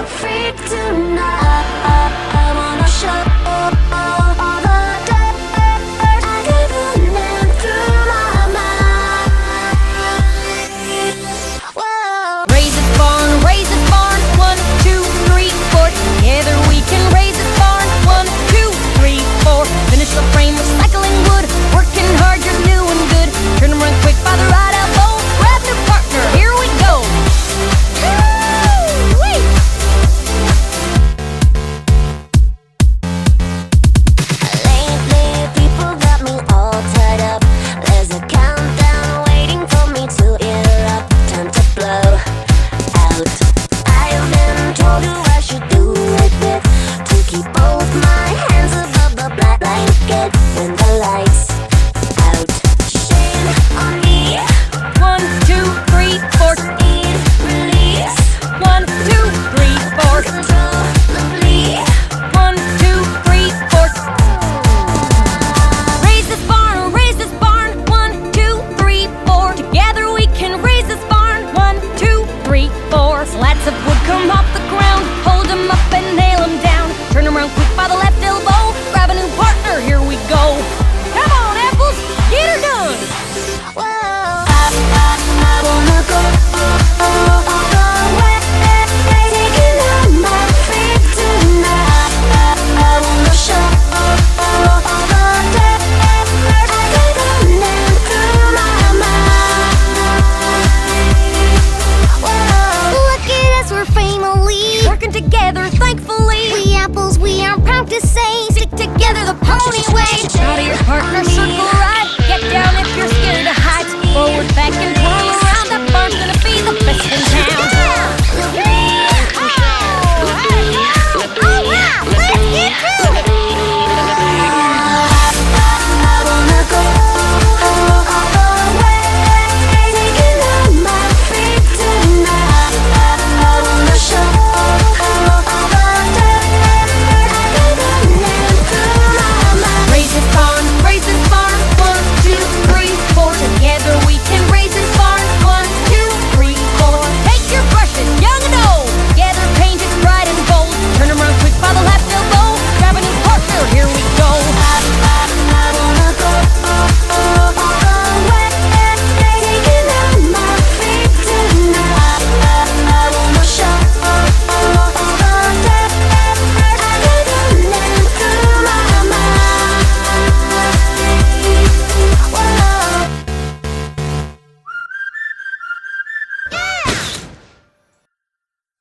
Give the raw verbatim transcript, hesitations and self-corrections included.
my freak tonight. I wanna show all the dirt I keep running through my mind. Whoa. Raise this barn, raise this barn. One, two, three, four. Together we can raise this barn. One, two, three, four. Finish the frame, recycling wood. Working hard, you're doing good. Turn them run quick by the right elbow. Grab new partner, here we go. Woo-wee. Lately, people got me all tied up. There's a countdown waiting for me to erupt. Time to blow out. I've been told who I should do it with, to keep both my hands above the black blanket when the lights out. Shame on me. One, two, three, four. Speed release. One, two, three, four. Control the bleed. One, two, three, four. Raise this barn, raise this barn. One, two, three, four. Together we can raise this barn. One, two, three, four. Slats of wood come off the ground. Hold them up and nail them down. Turn them around quick by the left elbow. Grab a new partner, here we go. Come on, apples, get her done. Whoa. I, I, I wanna go all the way, taking on my freak tonight. I, I wanna show all the dirt I keep running through my mind. Whoa. Look at us, we're family. Working together, thankfully. We apples, we are proud to say, stick together the pony way. Shout at your partner, circle